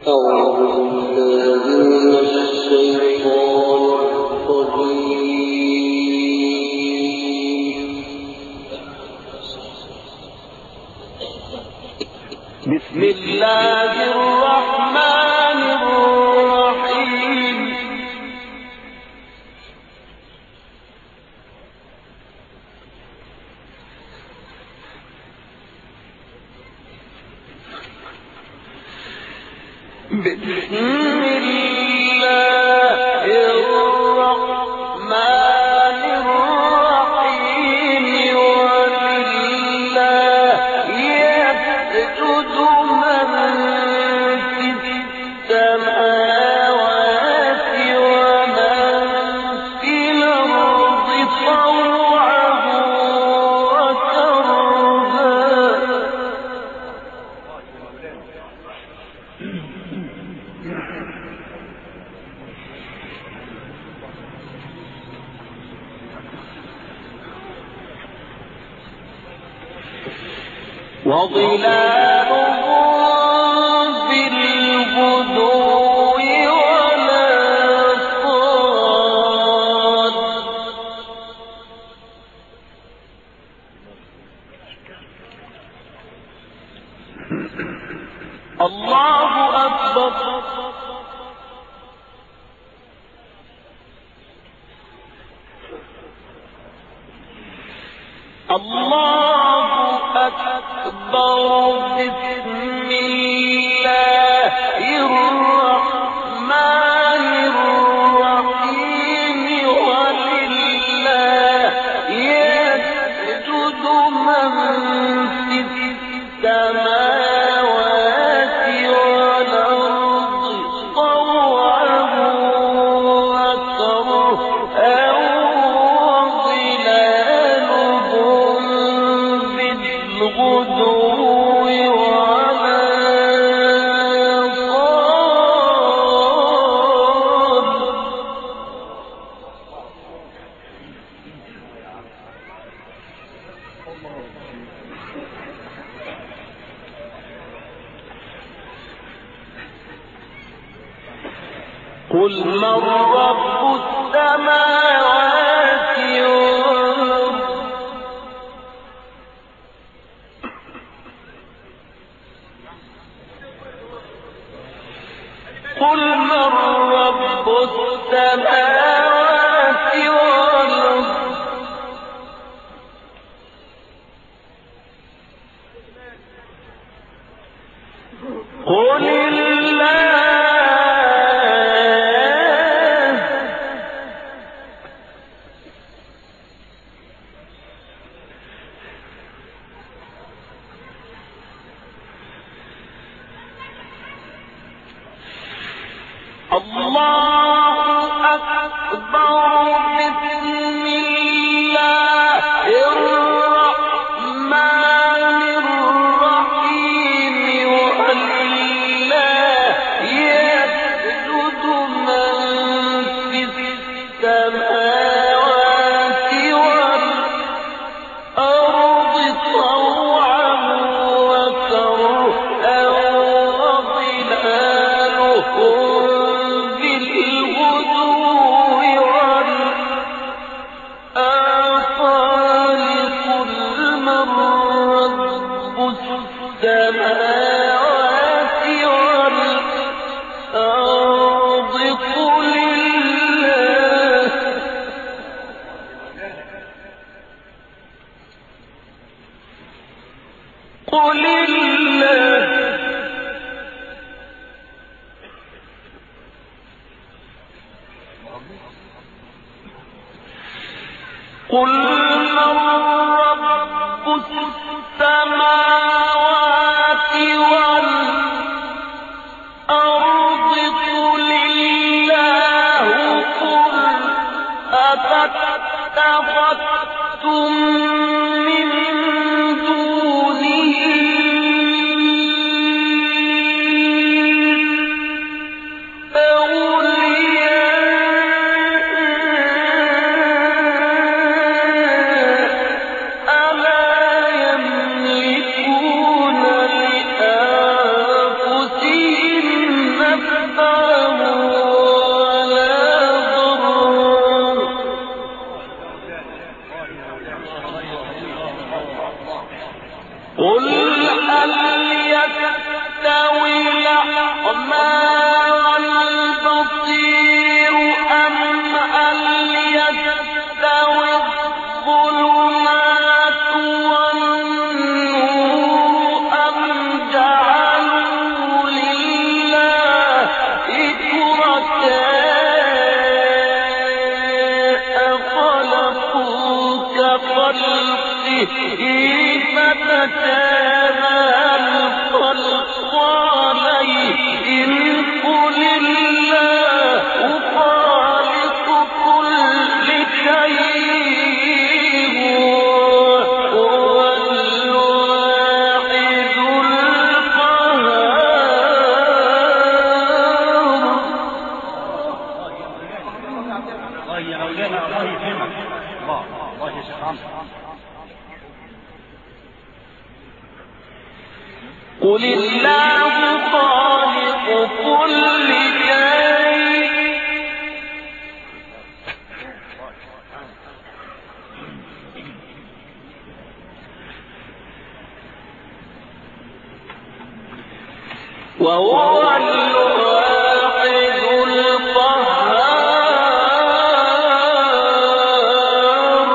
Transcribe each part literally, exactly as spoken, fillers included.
بسم الله الرحمن الرحيم. بسم الله الرحمن الرحيم. ولله يسجد من في السماوات ومن في الأرض طوعا وكرها. وظلالهم بالغدو والآصال. الله أكبر. الله أكبر. بسم الله الرحمن الرحيم. ولله يسجد من في السماوات والأرض طوعا وكرها. قل من رب السماوات والأرض قل من رب السماوات والأرض قل الله أكبر. بسم الله الرحمن الرحيم. ولله يسجد من في السماوات والأرض طوعا وكرها. السماوات والأرض قل الله قل الله قل من رب السماوات والأرض قل الله. قل أفاتخذتم من دونه أولياء قل الله خالق كل شيء وهو الواحد القهار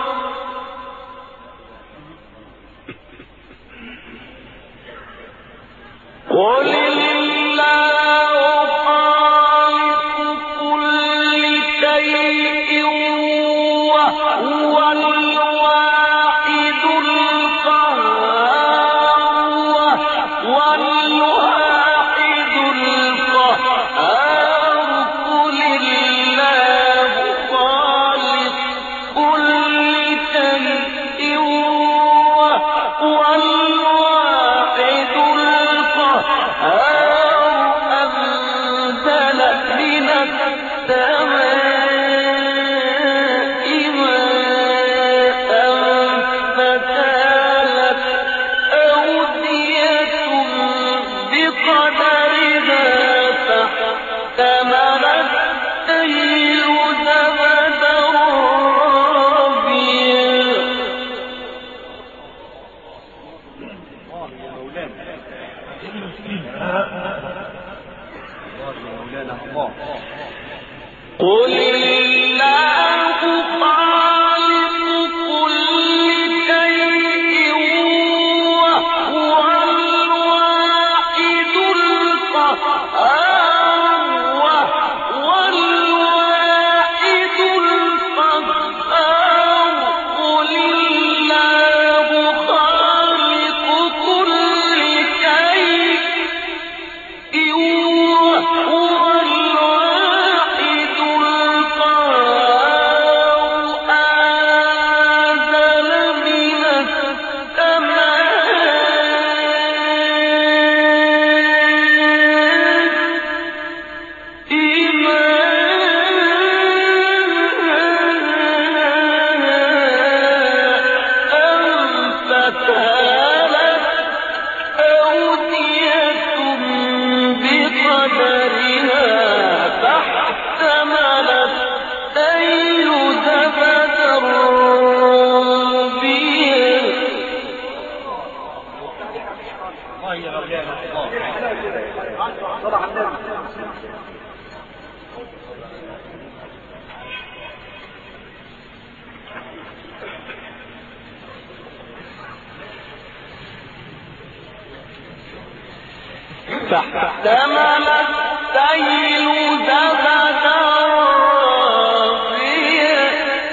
قل الله خالق كل شيء وهو الواحد القهار والواحد القهار قل الله خالق كل شيء وهو الواحد أنزل من السماء ماء فسالت أودية بقدرها فاحتمل السيل زبدا رابيا قل الله خالق كل شيء وهو الواحد القهار وهو الواحد القهار قل الله خالق كل شيء وهو الواحد القهار أنزل من فاحتمل السيل زبدا رابيا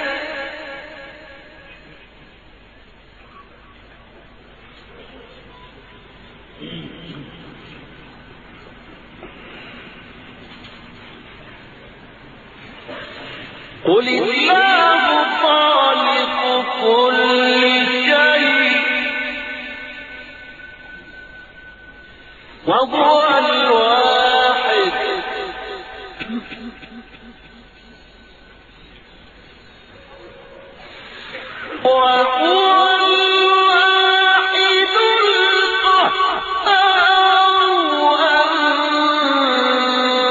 قل الله خالق كل شيء وهو الواحد وهو الواحد القهار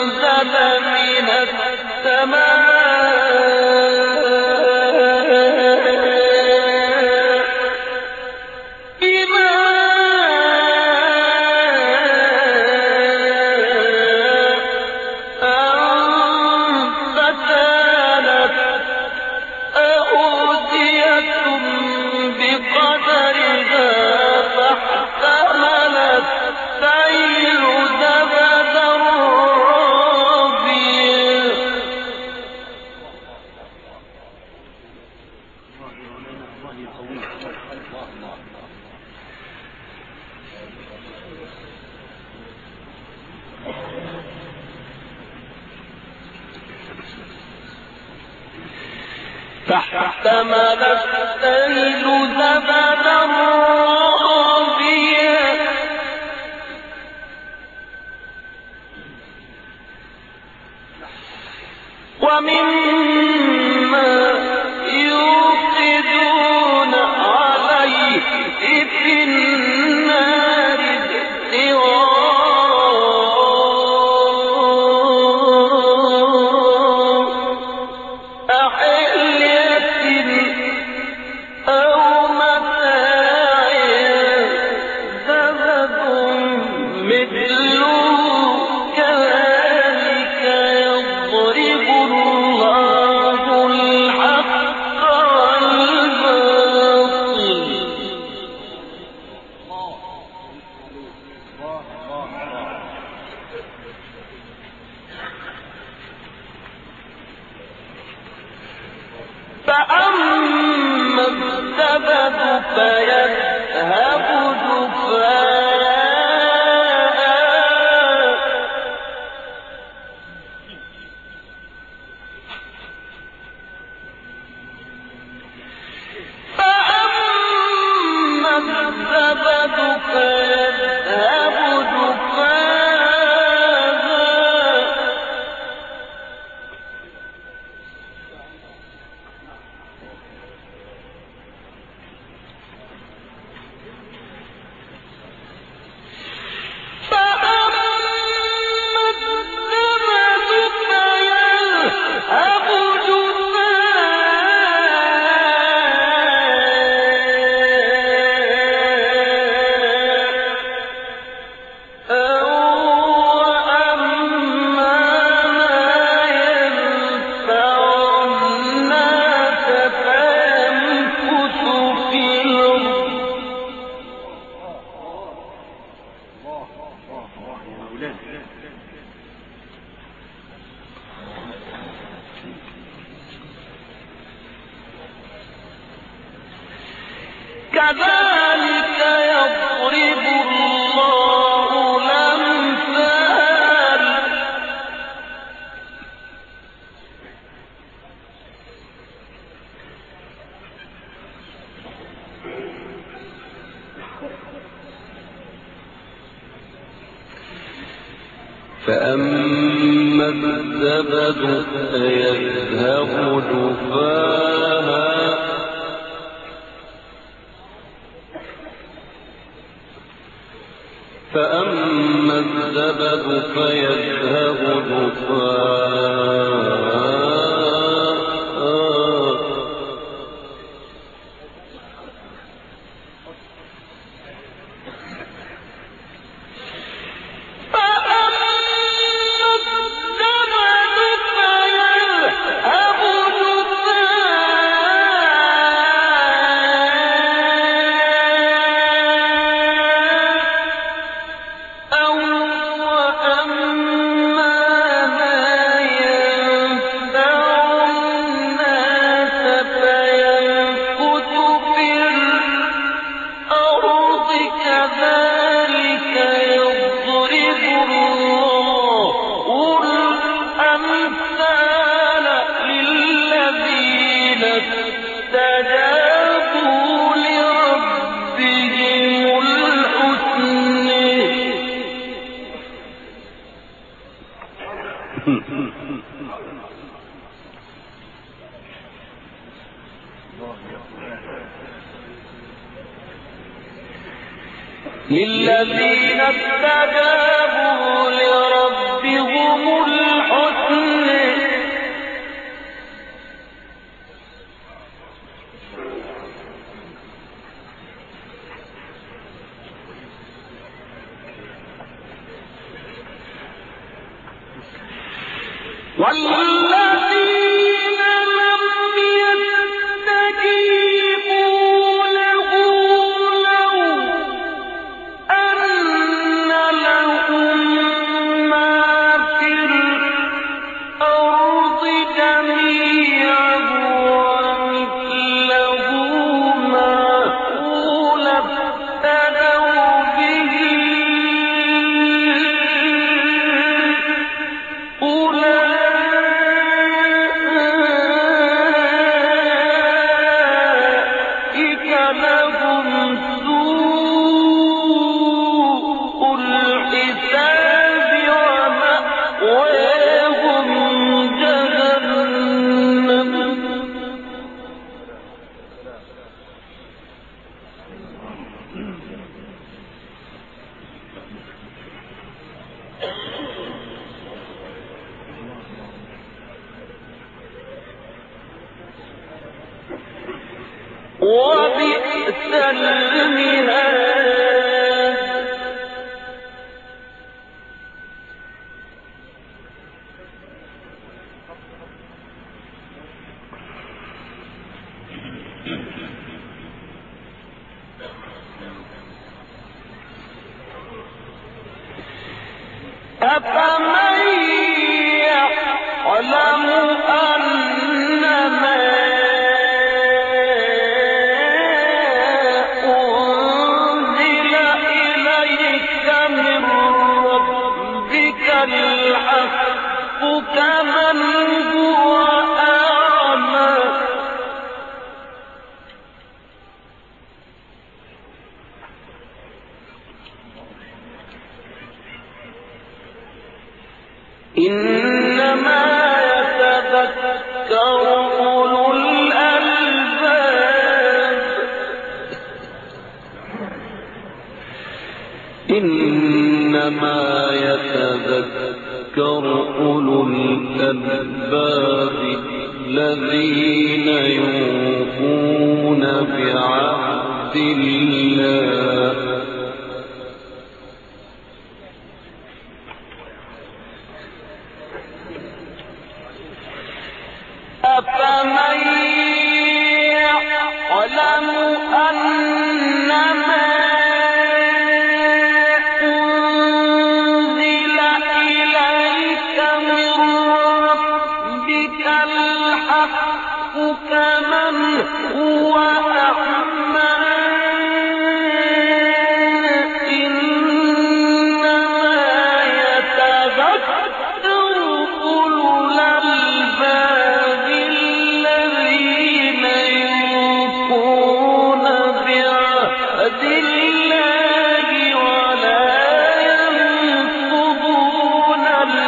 فاحتمل السيل زبدا رابيا ومما يوقدون عليه في النار فأما الزبد فيذهب جفاء فأما الزبد فيذهب كذلك يضرب الله الأمثال فأما الزبد فيذهب جفاء فأما الزبد فيذهب جفاء للذين استجابوا لربهم الحسنى والذين لم يستجيبوا له لو أن لهم ما في الأرض جميعا ومثله معه لافتدوا به أولئك لهم سوء الحساب ومأواهم جهنم وبئس المهاد أفمن يعلم أنما أنزل إليك من ربك الحق كمن هو أعمى إنما يتذكر أولو الألباب إنما يتذكر أولو الألباب الذين يوفون بعهد الله أفمن يعلم أنما أنزل إليك من ربك الحق كمن هو أعمى إنما يتذكر أولو الألباب الذين يوفون بعهد الله ولا ينقضون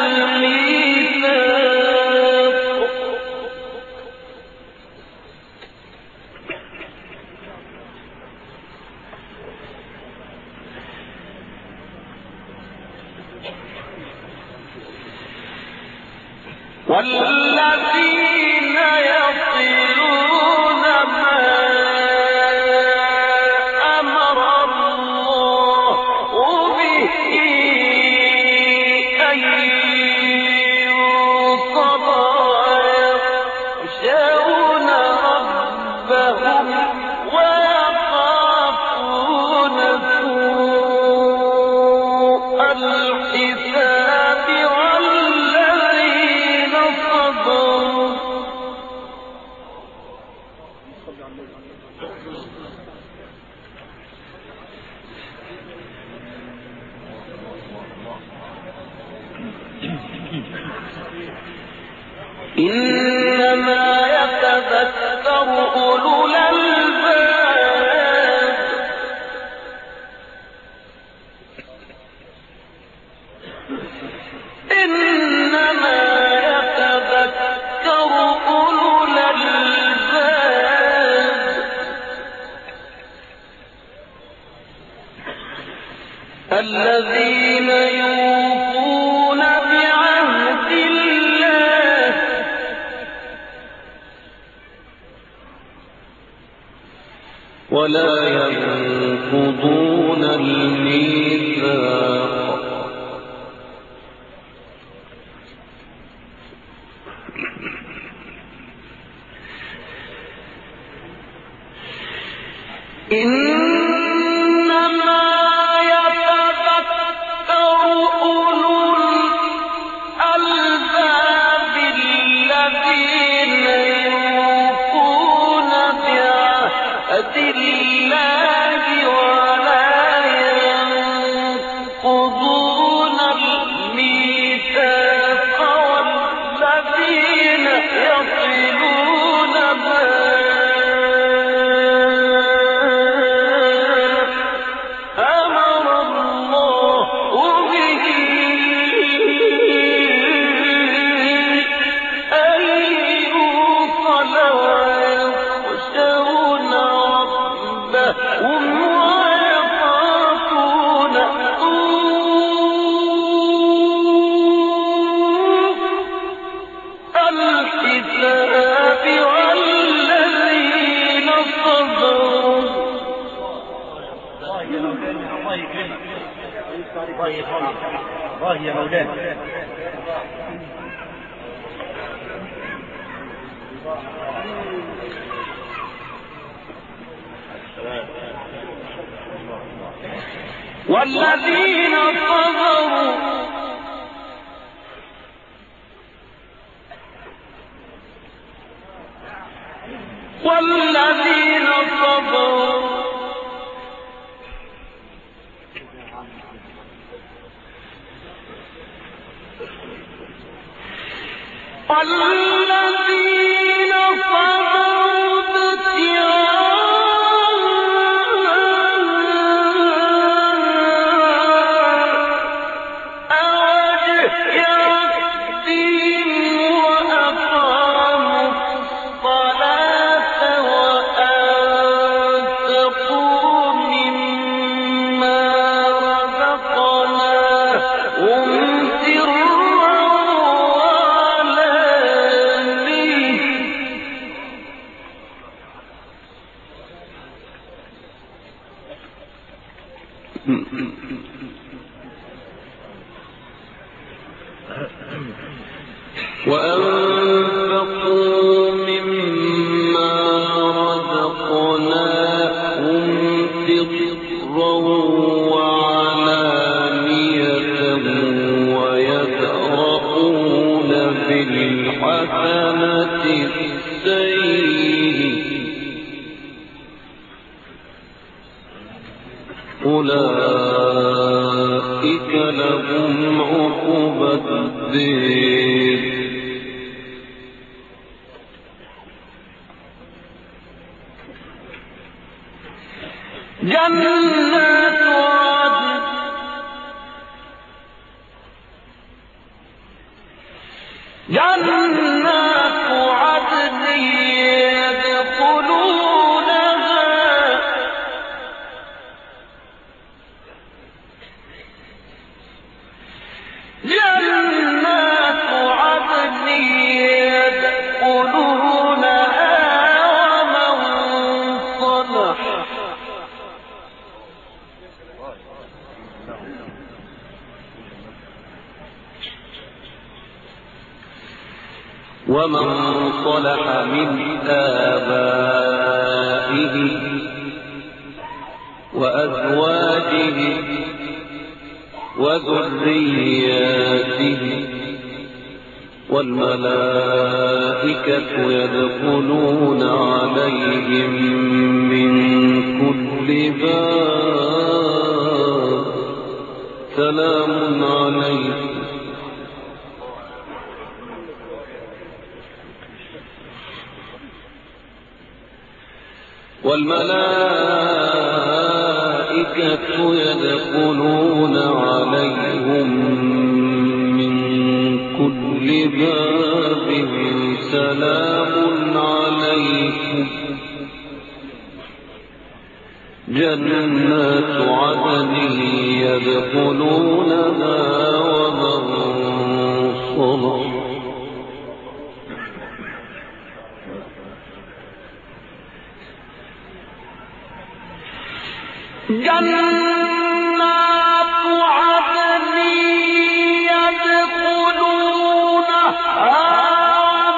الميثاق والذين يصلون ما أمر الله به أن يوصل يخشون ربهم ويخافون سوء الحساب والذين صبروا إنما يتذكر أولو الألباب إنما يتذكر أولو الألباب الذين يوفون بعهد الله ولا ينقضون الميثاق والذين صبروا والذين صبروا والذين صبروا وأنفقوا مما رزقناهم سرا وعلانية ويدرؤون بالحسنة السيئة أولئك لهم عقبى الدار جنات عدن جنات عدن يدخلونها جنات عدن يدخلونها ومن صلح ومن صلح من آبائه وأزواجه وذرياته والملائكة يدخلون عليهم من كل باب سلام عليكم والملائكة يدخلون عليهم من كل باب سلام عليكم جنات عدن يدخلونها ومن صلح جنات عدن يدخلونها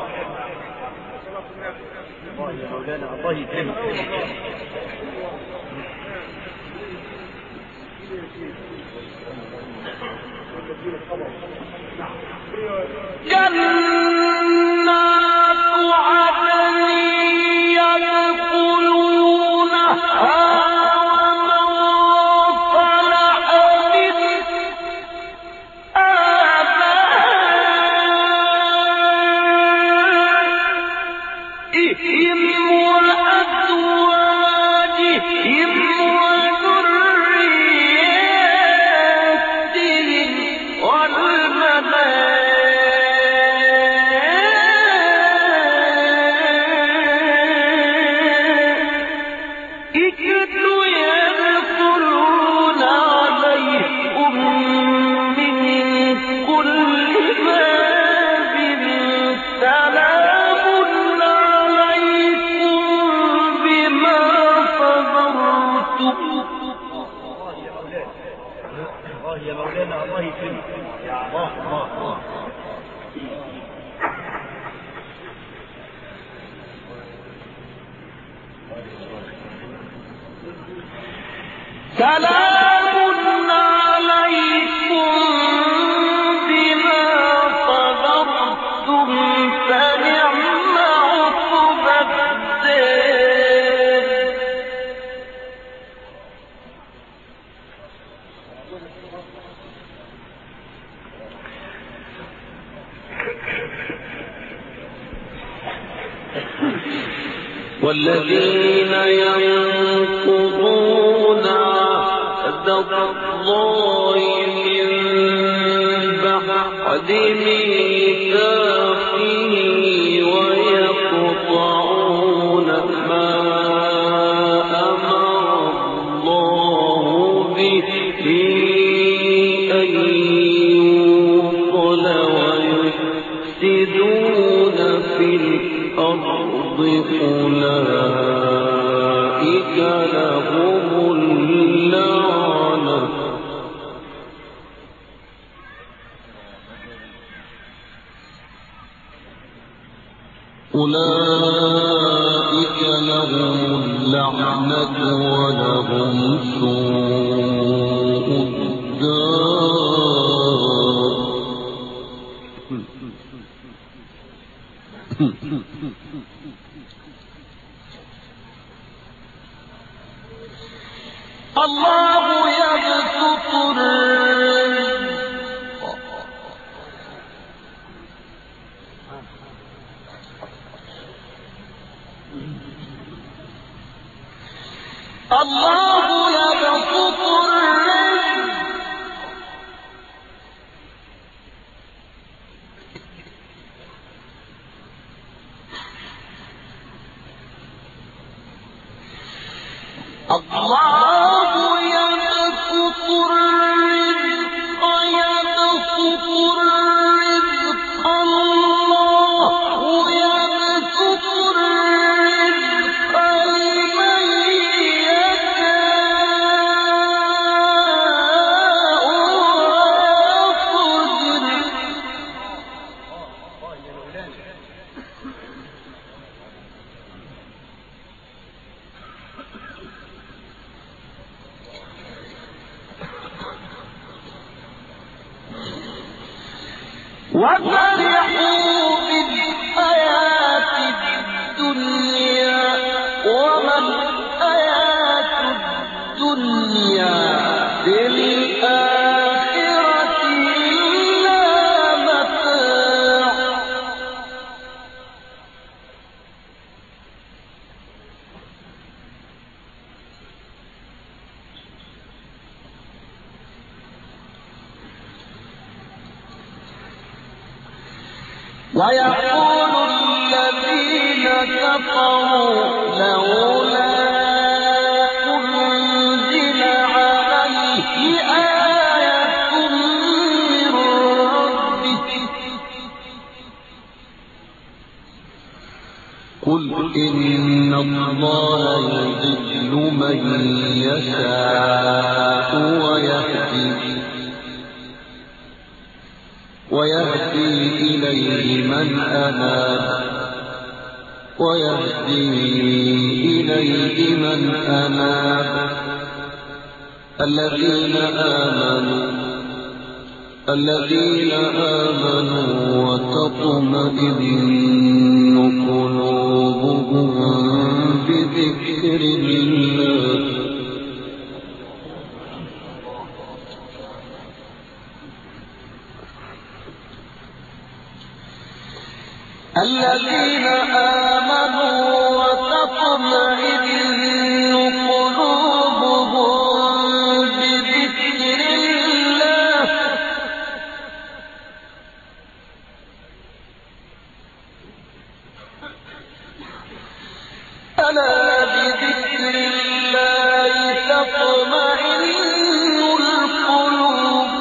والذين ينقضون عهد الله من بعد ميثاقه ويقطعون ما أمر الله به أن يوصل ويفسدون في الأرض أولئك لهم اللعنة أولئك لهم اللعنة ولهم سوء الله يبسط الرزق الله يبسط الرزق الله يبسط الرزق يبسط الرزق الله يبسط الرزق لمن يشاء وفرحوا بالحياة الدنيا وما الحياة الدنيا بالآخرة إلا متاع ويقول الذين كفروا لولا أنزل عليه آية من ربه قل إن الله يضل من يشاء ويهدي ويهدي إليه من أناب ويهدي إليه من أناب الذين آمنوا الذين آمنوا وتطمئن قلوبهم بذكر الله الذين آمنوا وتطمئن قلوبهم بذكر الله ألا بذكر الله تطمئن القلوب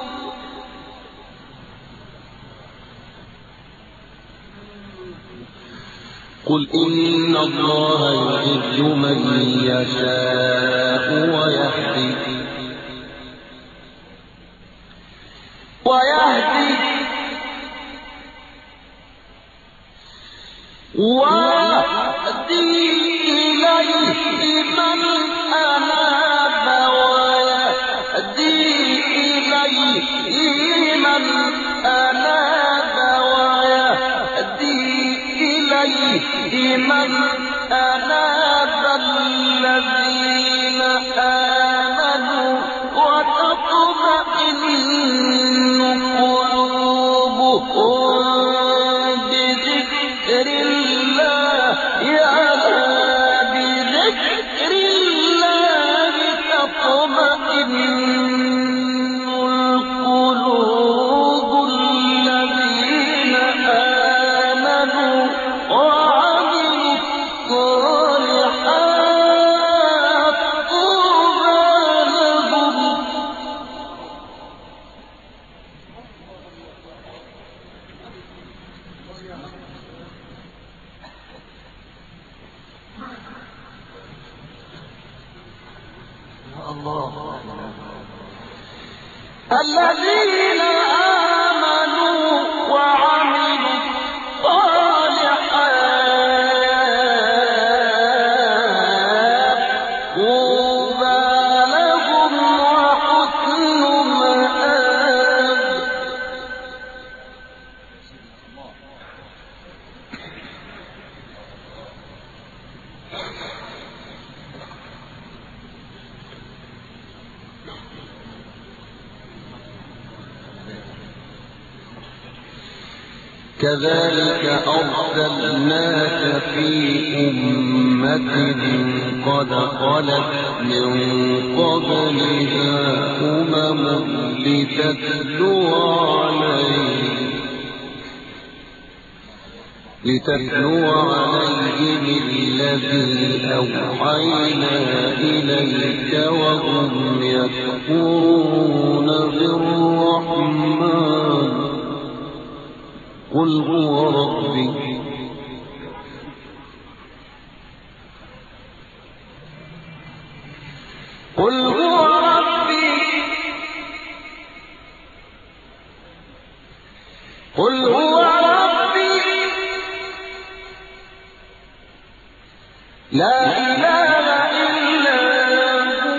قل إن الله يضل من يشاء ويهدي ويهدي ويهدي إليه من أناب ويهدي إليه من أناب ويهدي إليه من أناب الذين آمنوا وتطمئن قلوبهم بذكر الله ألا بذكر الله تطمئن القلوب الذين آمنوا وعملوا الصالحات طوبى لهم الذين آمنوا وعملوا الصالحات طوبى لهم وحسن مآب كذلك أرسلناك في أمة قد خلت من قبلها أمم لتتلو عليهم لتتلو عليهم الذي أوحينا إليك وهم يكفرون بالرحمن قل هو ربي قل هو ربي قل هو ربي لا إله إلا هو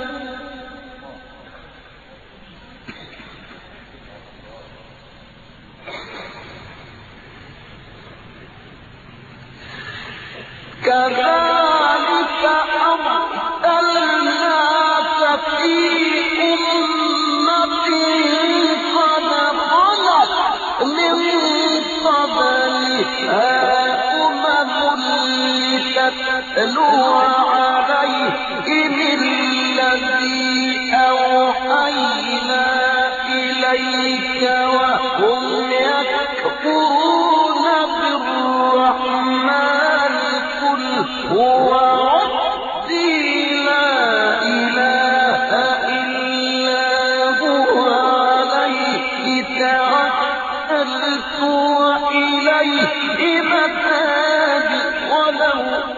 كذلك أرسلناك في أمة قد خلت من قبلها أمم لتتلو عليهم الذي أوحينا إليك وهم يكفرون بالرحمن قل هو ربي لا إله إلا هو عليه توكلت وإليه متاب ولو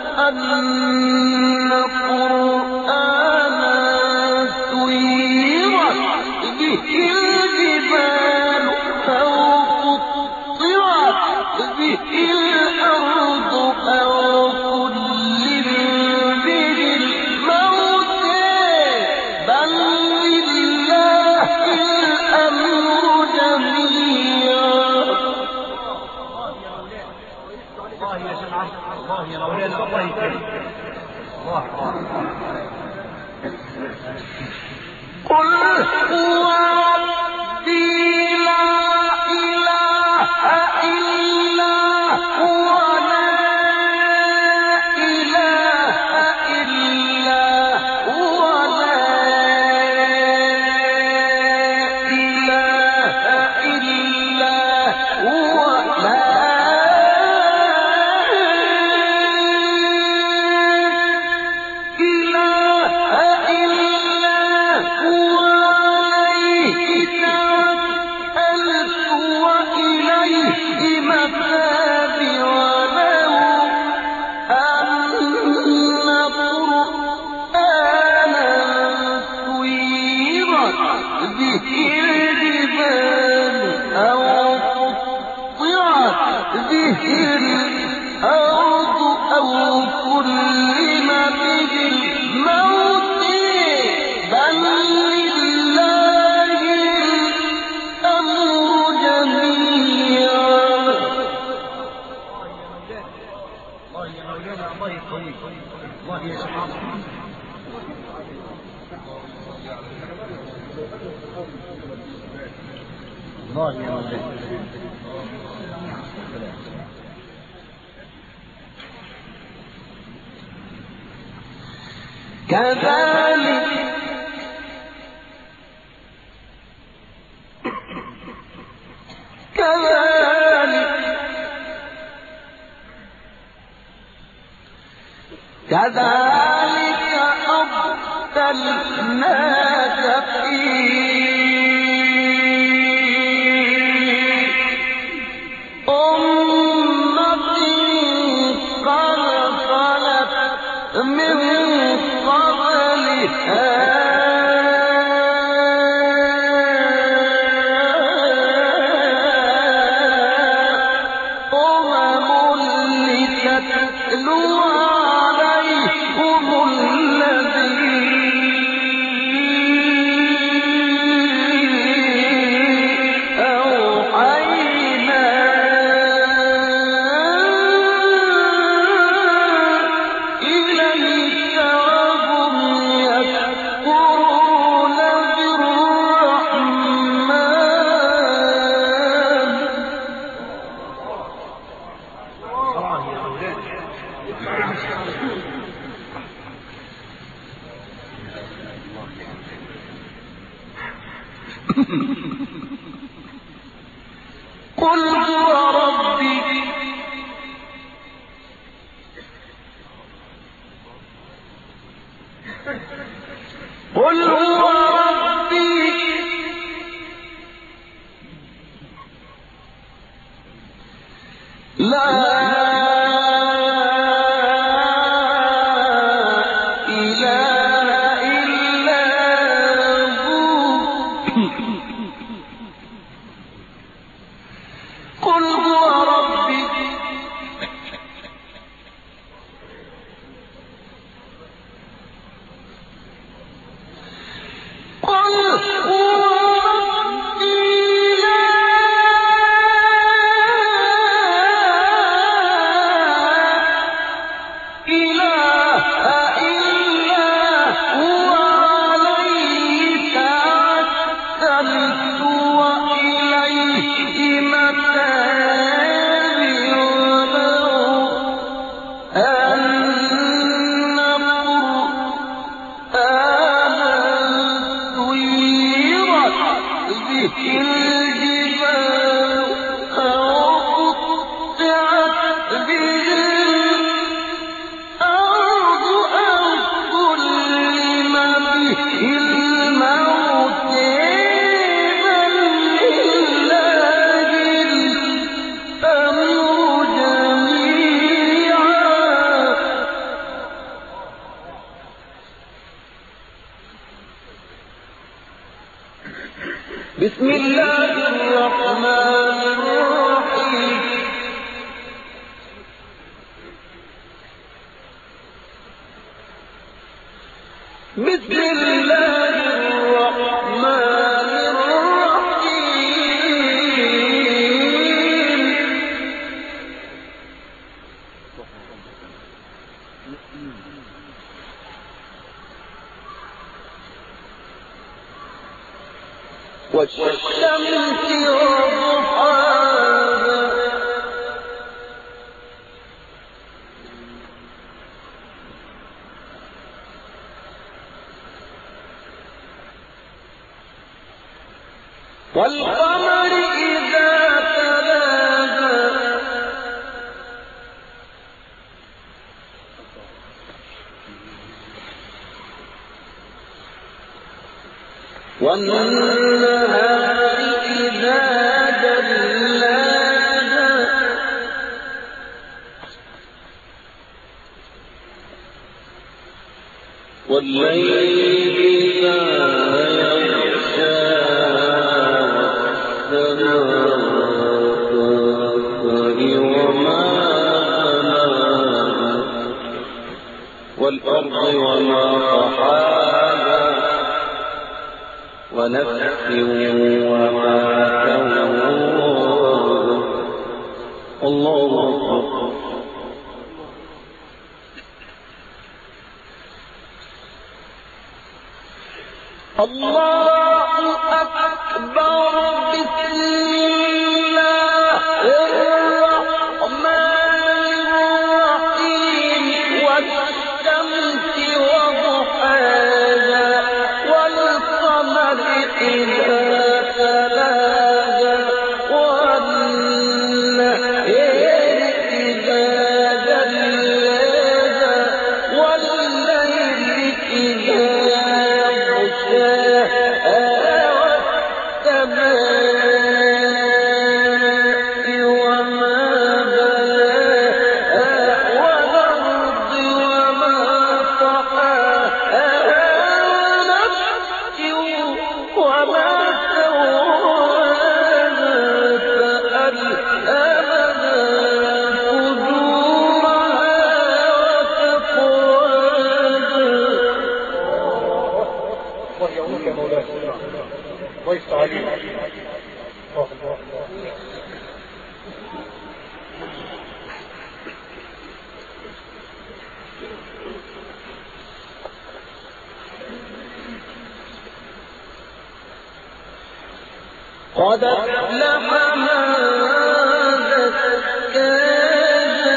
أن قرآنا سيرت به الجبال الله يا جماعة، الله يا مولانا، الله يكرمك. الله قل هو ربي لا إله إلا هو لا إله إلا هو لا إله إلا هو لا الأرض أو كلم به الموت بل لله الأمر جميعا. الله يا مولانا، الله يقويك، الله يا جماعة. الله يا مولانا. كذلك كذلك كذلك أرسلناك في أمة قد خلت من قل هو ربي قل هو ربي لا بسم الله الرحمن الرحيم بسم الله الرحمن الرحيم والشمس وضحاها والقمر إذا تلاها والنهار إذا جلاها والليل إذا والأرض وما طحاها ونفس وما سواها الله أكبر الله أكبر بسم الله الرحمن الرحيم والشمس وضحاها والقمر إذا تلاها والنهار إذا جلاها والليل إذا يغشاها والسماء وما بناها والأرض وما طحاها ونفس وما سواها فألهمها فجورها وتقواها الله يعونك يا مولاي. الله يفتح عليك. الله الله. قد أفلح من زكاها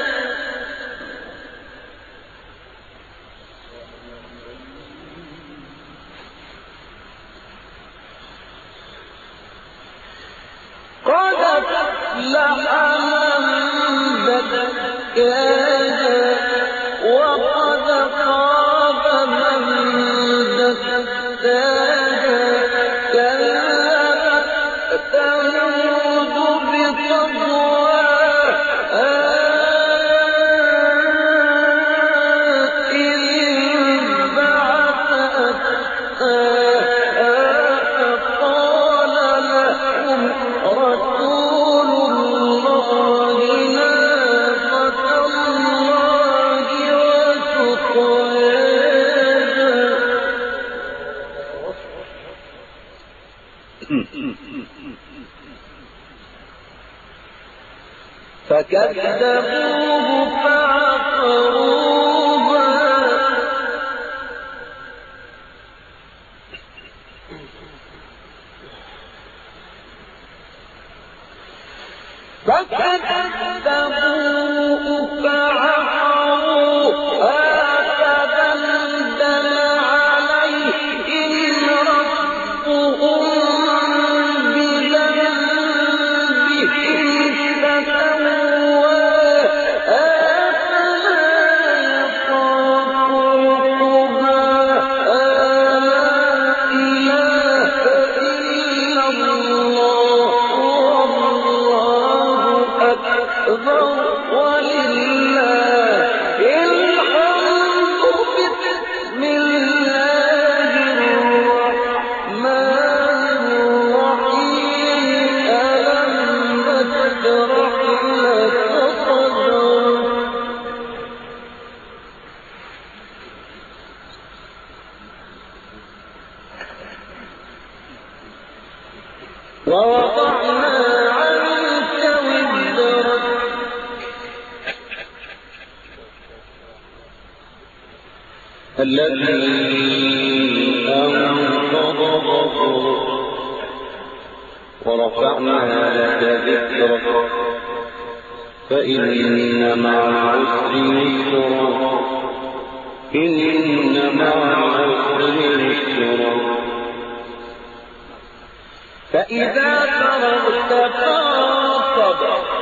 قد أفلح من زكاها وقد خاب من دساها كذبت ثمود بطغواها إذ انبعث أشقاها فقال لهم رسول الله ناقة الله وسقياها فكذبوه فعقروها فكذبوه فعقروها فدمدم عليهم ربهم بذنبهم فسواها الذي أنقض ظهرك ورفعنا لك ذكرك فإن مع العسر يسرا إن مع العسر يسرا فإذا فرغت فانصب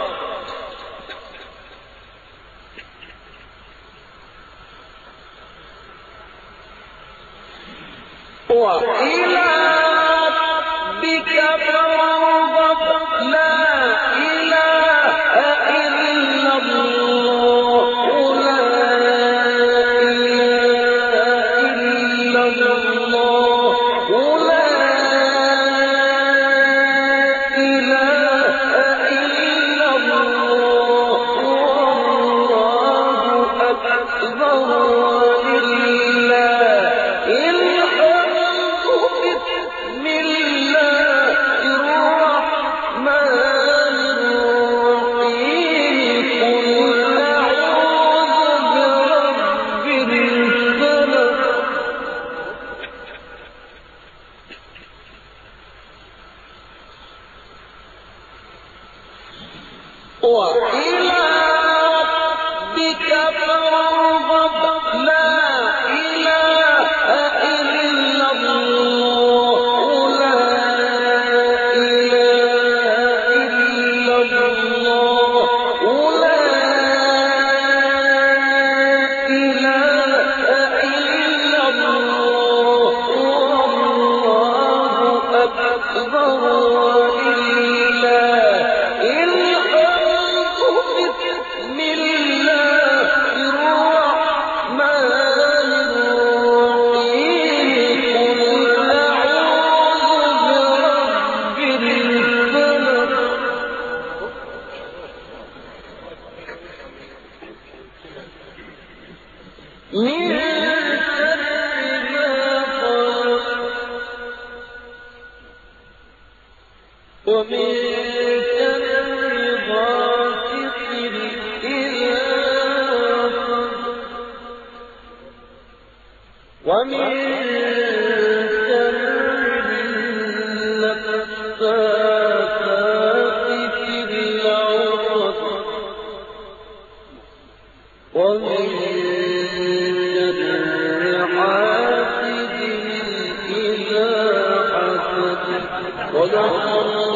وإلى ربك فارغب لا إله إلا الله لا إله إلا الله لا إله إلا الله والله أكبر ولله الحمد بسم الله الرحمن الرحيم قل أعوذ برب الفلق وإلى ربك فارغب لا إله إلا الله لا إله إلا الله لا إله إلا الله والله أكبر ولله الحمد بسم الله الرحمن الرحيم قل أعوذ برب الفلق من شر ما خلق ومن شر غاسق إذا وقب ومن شر النفاثات في العقد ومن شر حاسد إذا حسد صدق الله